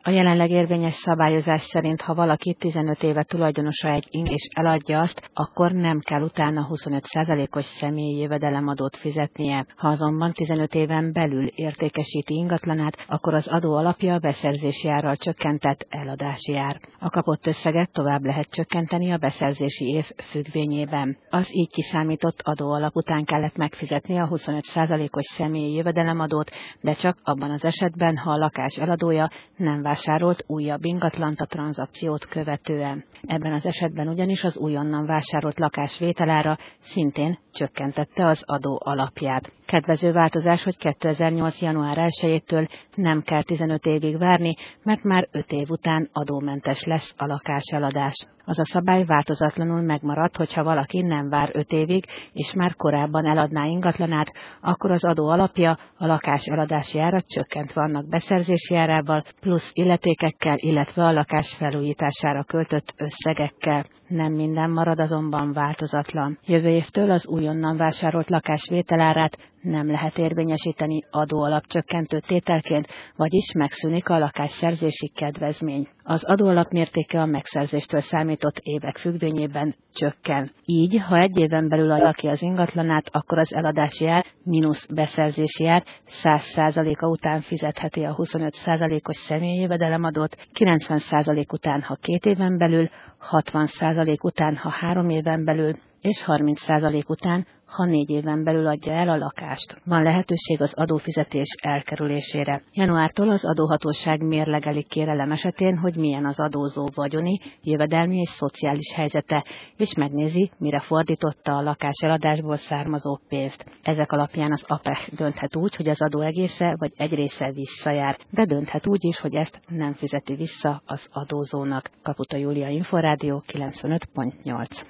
A jelenleg érvényes szabályozás szerint, ha valaki 15 éve tulajdonosa egy és eladja azt, akkor nem kell utána 25%-os személyi jövedelemadót fizetnie. Ha azonban 15 éven belül értékesíti ingatlanát, akkor az adó alapja a beszerzési árral csökkentett eladási ár. A kapott összeget tovább lehet csökkenteni a beszerzési év függvényében. Az így kiszámított adóalap után kellett megfizetni a 25%-os személyi jövedelemadót, de csak abban az esetben, ha a lakás eladója nem vásárolt újabb ingatlant a tranzakciót követően. Ebben az esetben ugyanis az újonnan vásárolt lakás vételára szintén csökkentette az adó alapját. Kedvező változás, hogy 2008. január 1-től nem kell 15 évig várni, mert már 5 év után adómentes lesz a lakáseladás. Az a szabály változatlanul megmarad, hogyha valaki nem vár 5 évig, és már korábban eladná ingatlanát, akkor az adó alapja a lakás eladási ára csökkentve annak beszerzési árával, plusz illetékekkel, illetve a lakás felújítására költött összegekkel. Nem minden marad azonban változatlan. Jövő évtől az újonnan vásárolt lakás vételárát nem lehet érvényesíteni adóalapcsökkentő tételként, vagyis megszűnik a lakásszerzési kedvezmény. Az adóalap mértéke a megszerzéstől számított évek függvényében csökken. Így, ha egy éven belül adja ki az ingatlanát, akkor az eladási ár mínusz beszerzési ár 100%-a után fizetheti a 25%-os személyi jövedelemadót, 90% után, ha 2 éven belül, 60% után, ha 3 éven belül, és 30% után, ha 4 éven belül adja el a lakást. Van lehetőség az adófizetés elkerülésére. Januártól az adóhatóság mérlegeli kérelem esetén, hogy milyen az adózó vagyoni, jövedelmi és szociális helyzete, és megnézi, mire fordította a lakáseladásból származó pénzt. Ezek alapján az APEH dönthet úgy, hogy az adó egésze vagy egy része visszajár, de dönthet úgy is, hogy ezt nem fizeti vissza az adózónak. Kaputa Júlia, Inforádió 95.8.